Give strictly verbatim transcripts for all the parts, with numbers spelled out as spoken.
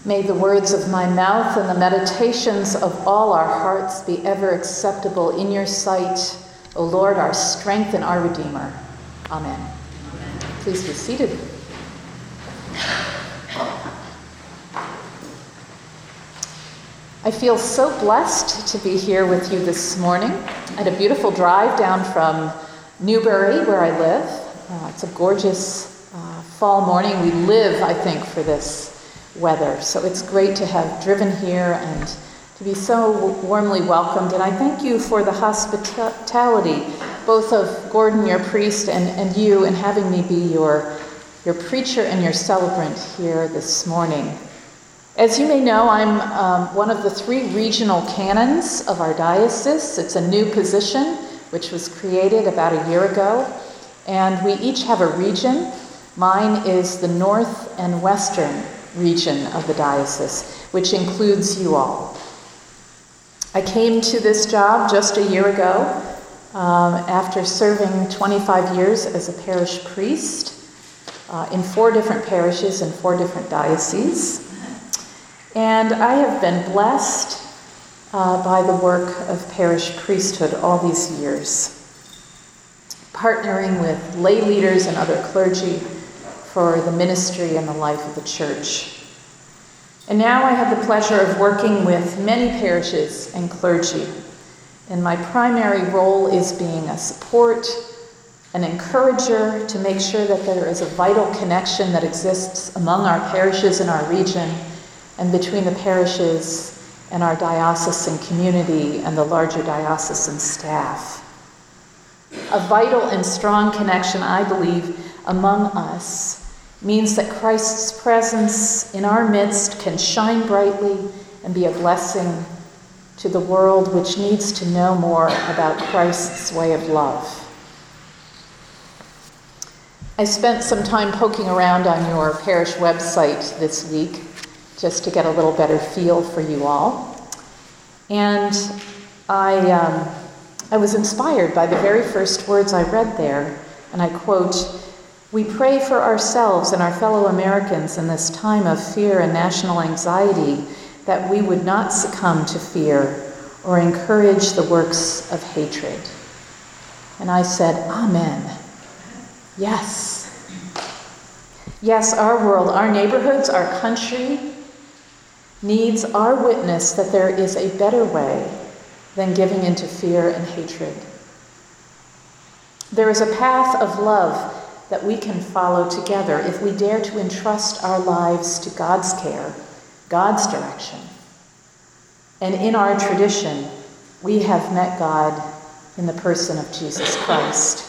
May the words of my mouth and the meditations of all our hearts be ever acceptable in your sight, O Lord, our strength and our Redeemer. Amen. Amen. Please be seated. I feel so blessed to be here with you this morning. I had a beautiful drive down from Newbury, where I live. Uh, it's a gorgeous uh, fall morning. We live, I think, for this weather. So it's great to have driven here and to be so warmly welcomed. And I thank you for the hospitality, both of Gordon, your priest, and, and you, in having me be your, your preacher and your celebrant here this morning. As you may know, I'm um, one of the three regional canons of our diocese. It's a new position, which was created about a year ago. And we each have a region. Mine is the North and Western region of the diocese, which includes you all. I came to this job just a year ago um, after serving twenty-five years as a parish priest uh, in four different parishes in four different dioceses. And I have been blessed uh, by the work of parish priesthood all these years, partnering with lay leaders and other clergy for the ministry and the life of the church. And now I have the pleasure of working with many parishes and clergy. And my primary role is being a support, an encourager to make sure that there is a vital connection that exists among our parishes in our region and between the parishes and our diocesan community and the larger diocesan staff. A vital and strong connection, I believe, among us means that Christ's presence in our midst can shine brightly and be a blessing to the world, which needs to know more about Christ's way of love. I spent some time poking around on your parish website this week just to get a little better feel for you all. And I, um, I was inspired by the very first words I read there, and I quote, "We pray for ourselves and our fellow Americans in this time of fear and national anxiety that we would not succumb to fear or encourage the works of hatred." And I said, Amen. Yes. Yes, our world, our neighborhoods, our country needs our witness that there is a better way than giving into fear and hatred. There is a path of love that we can follow together if we dare to entrust our lives to God's care, God's direction. And in our tradition, we have met God in the person of Jesus Christ.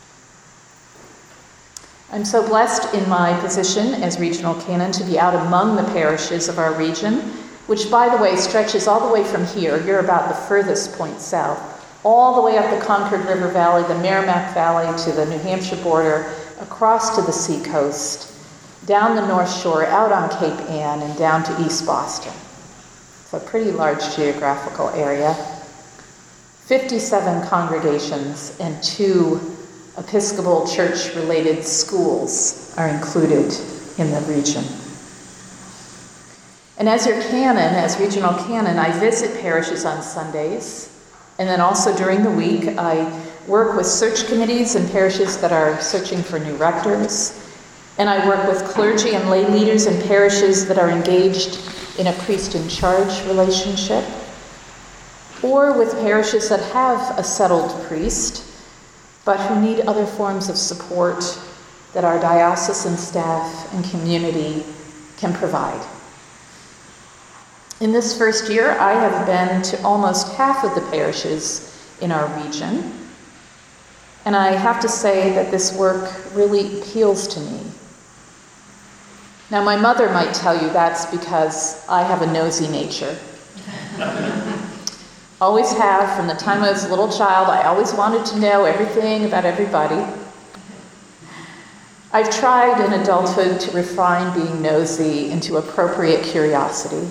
I'm so blessed in my position as regional canon to be out among the parishes of our region, which, by the way, stretches all the way from here. You're about the furthest point south, all the way up the Concord River Valley, the Merrimack Valley, to the New Hampshire border, across to the seacoast, down the North Shore, out on Cape Ann, and down to East Boston. It's a pretty large geographical area. fifty-seven congregations and two Episcopal Church-related schools are included in the region. And as your canon, as regional canon, I visit parishes on Sundays, and then also during the week, I work with search committees in parishes that are searching for new rectors, and I work with clergy and lay leaders in parishes that are engaged in a priest-in-charge relationship, or with parishes that have a settled priest, but who need other forms of support that our diocesan staff and community can provide. In this first year, I have been to almost half of the parishes in our region, and I have to say that this work really appeals to me. Now, my mother might tell you that's because I have a nosy nature. Always have, from the time I was a little child. I always wanted to know everything about everybody. I've tried in adulthood to refine being nosy into appropriate curiosity.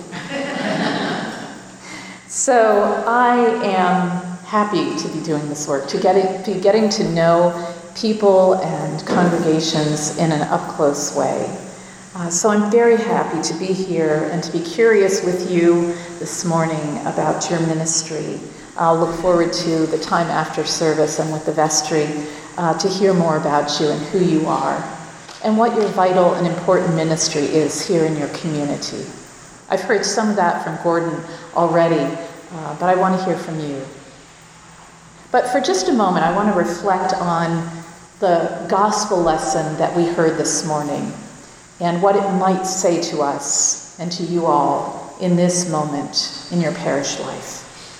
So I am happy to be doing this work, to get be getting to know people and congregations in an up-close way. Uh, so I'm very happy to be here and to be curious with you this morning about your ministry. I'll look forward to the time after service and with the vestry uh, to hear more about you and who you are and what your vital and important ministry is here in your community. I've heard some of that from Gordon already, uh, but I want to hear from you. But for just a moment, I want to reflect on the gospel lesson that we heard this morning and what it might say to us and to you all in this moment in your parish life.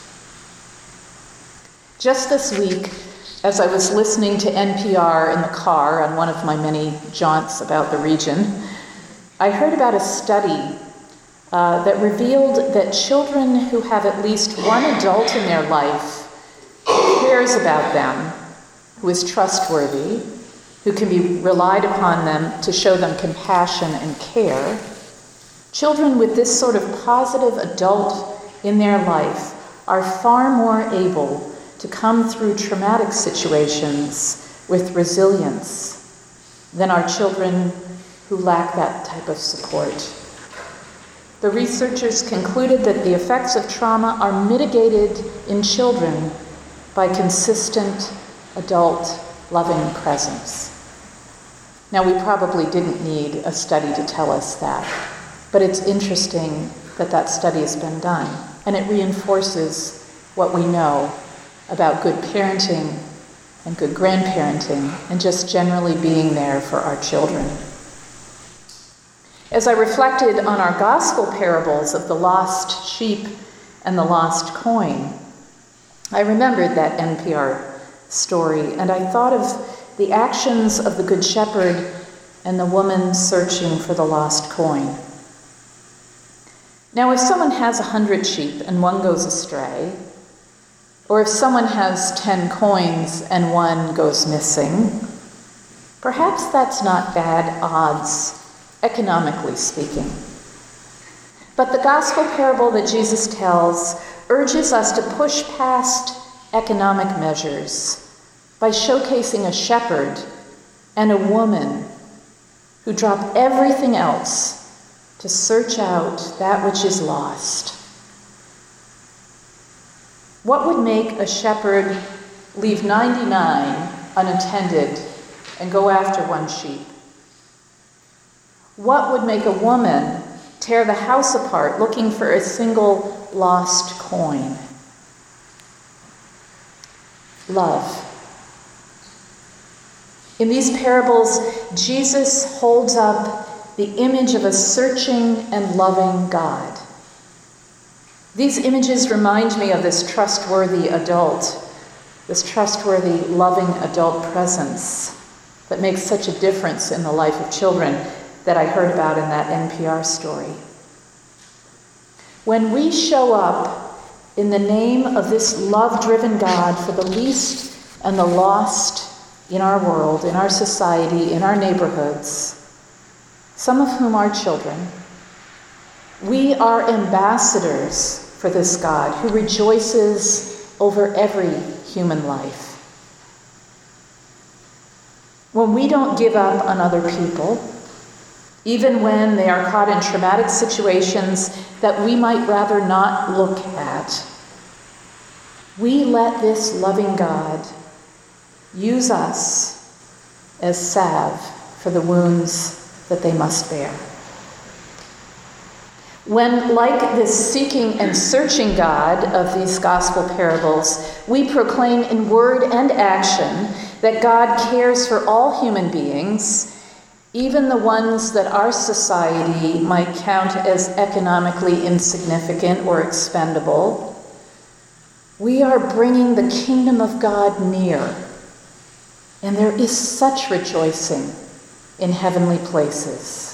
Just this week, as I was listening to N P R in the car on one of my many jaunts about the region, I heard about a study uh, that revealed that children who have at least one adult in their life who cares about them, who is trustworthy, who can be relied upon them to show them compassion and care, children with this sort of positive adult in their life are far more able to come through traumatic situations with resilience than are children who lack that type of support. The researchers concluded that the effects of trauma are mitigated in children by consistent adult loving presence. Now, we probably didn't need a study to tell us that, but it's interesting that that study has been done, and it reinforces what we know about good parenting and good grandparenting and just generally being there for our children. As I reflected on our gospel parables of the lost sheep and the lost coin, I remembered that N P R story, and I thought of the actions of the Good Shepherd and the woman searching for the lost coin. Now, if someone has a hundred sheep and one goes astray, or if someone has ten coins and one goes missing, perhaps that's not bad odds, economically speaking. But the gospel parable that Jesus tells urges us to push past economic measures by showcasing a shepherd and a woman who drop everything else to search out that which is lost. What would make a shepherd leave ninety-nine unattended and go after one sheep? What would make a woman tear the house apart looking for a single lost coin? Love. In these parables, Jesus holds up the image of a searching and loving God. These images remind me of this trustworthy adult, this trustworthy, loving adult presence that makes such a difference in the life of children that I heard about in that N P R story. When we show up in the name of this love-driven God for the least and the lost in our world, in our society, in our neighborhoods, some of whom are children, we are ambassadors for this God who rejoices over every human life. When we don't give up on other people, even when they are caught in traumatic situations that we might rather not look at, we let this loving God use us as salve for the wounds that they must bear. When, like this seeking and searching God of these gospel parables, we proclaim in word and action that God cares for all human beings, even the ones that our society might count as economically insignificant or expendable, we are bringing the kingdom of God near. And there is such rejoicing in heavenly places.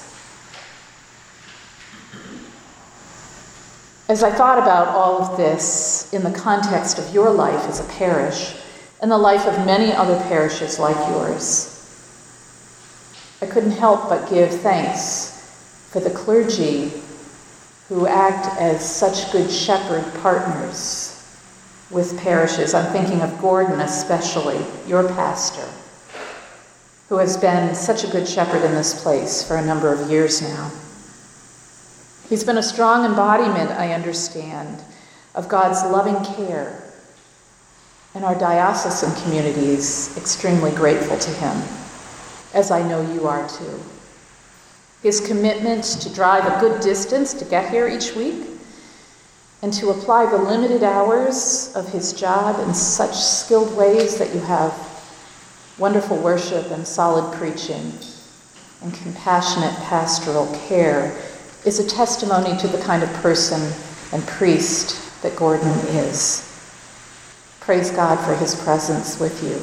As I thought about all of this in the context of your life as a parish and the life of many other parishes like yours, I couldn't help but give thanks for the clergy who act as such good shepherd partners with parishes. I'm thinking of Gordon especially, your pastor, who has been such a good shepherd in this place for a number of years now. He's been a strong embodiment, I understand, of God's loving care, and our diocesan community is extremely grateful to him, as I know you are too. His commitment to drive a good distance to get here each week and to apply the limited hours of his job in such skilled ways that you have wonderful worship and solid preaching and compassionate pastoral care is a testimony to the kind of person and priest that Gordon is. Praise God for his presence with you.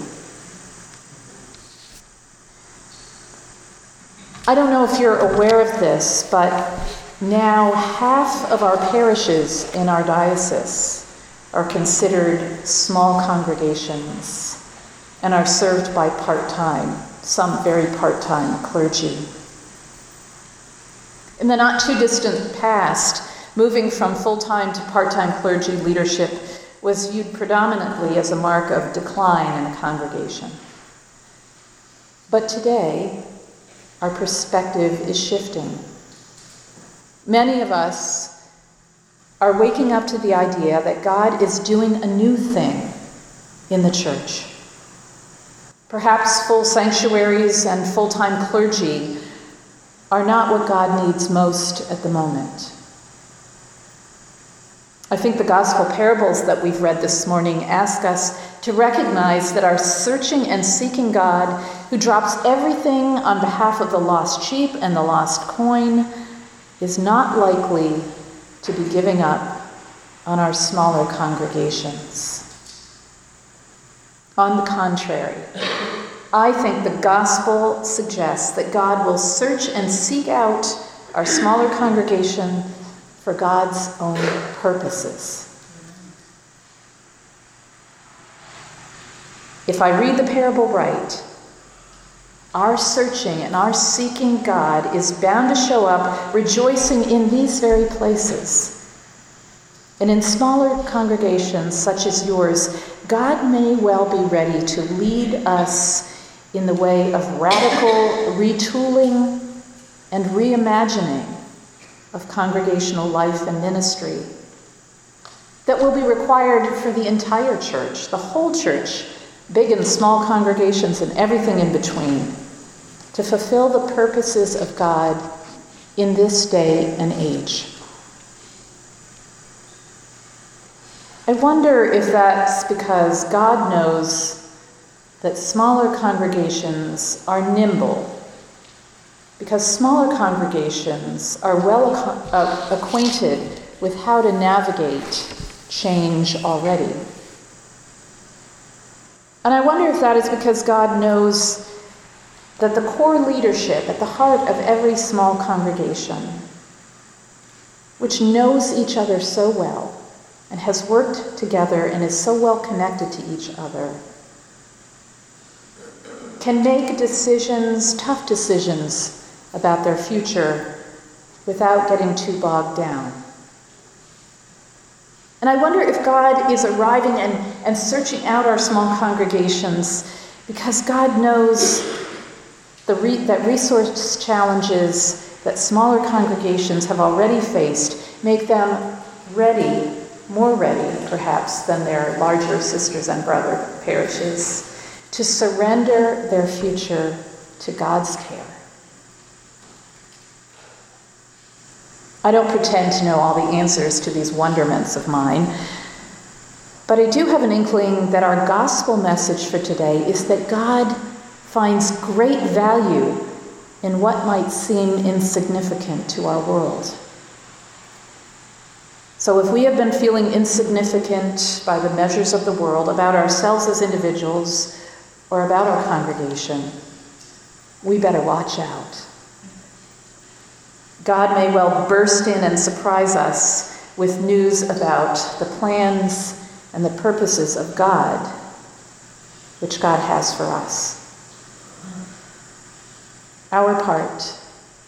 I don't know if you're aware of this, but now half of our parishes in our diocese are considered small congregations and are served by part-time, some very part-time clergy. In the not too distant past, moving from full-time to part-time clergy leadership was viewed predominantly as a mark of decline in a congregation. But today, our perspective is shifting. Many of us are waking up to the idea that God is doing a new thing in the church. Perhaps full sanctuaries and full-time clergy are not what God needs most at the moment. I think the gospel parables that we've read this morning ask us to recognize that our searching and seeking God, who drops everything on behalf of the lost sheep and the lost coin, is not likely to be giving up on our smaller congregations. On the contrary, I think the gospel suggests that God will search and seek out our smaller congregation for God's own purposes. If I read the parable right, our searching and our seeking God is bound to show up rejoicing in these very places. And in smaller congregations such as yours, God may well be ready to lead us in the way of radical retooling and reimagining of congregational life and ministry that will be required for the entire church, the whole church, big and small congregations and everything in between, to fulfill the purposes of God in this day and age. I wonder if that's because God knows that smaller congregations are nimble, because smaller congregations are well ac- uh, acquainted with how to navigate change already. And I wonder if that is because God knows that the core leadership at the heart of every small congregation, which knows each other so well and has worked together and is so well connected to each other, can make decisions, tough decisions, about their future without getting too bogged down. And I wonder if God is arriving and, and searching out our small congregations because God knows the re, that resource challenges that smaller congregations have already faced make them ready, more ready perhaps than their larger sisters and brother parishes, to surrender their future to God's care. I don't pretend to know all the answers to these wonderments of mine, but I do have an inkling that our gospel message for today is that God finds great value in what might seem insignificant to our world. So if we have been feeling insignificant by the measures of the world about ourselves as individuals or about our congregation, we better watch out. God may well burst in and surprise us with news about the plans and the purposes of God, which God has for us. Our part,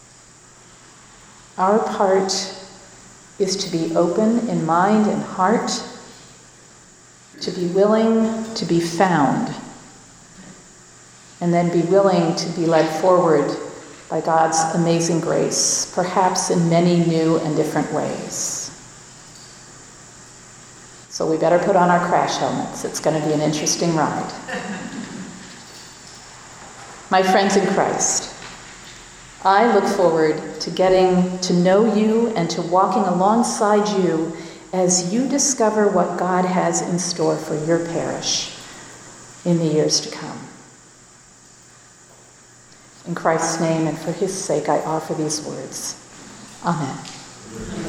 our part is to be open in mind and heart, to be willing to be found, and then be willing to be led forward by God's amazing grace, perhaps in many new and different ways. So we better put on our crash helmets. It's going to be an interesting ride. My friends in Christ, I look forward to getting to know you and to walking alongside you as you discover what God has in store for your parish in the years to come. In Christ's name and for his sake, I offer these words. Amen.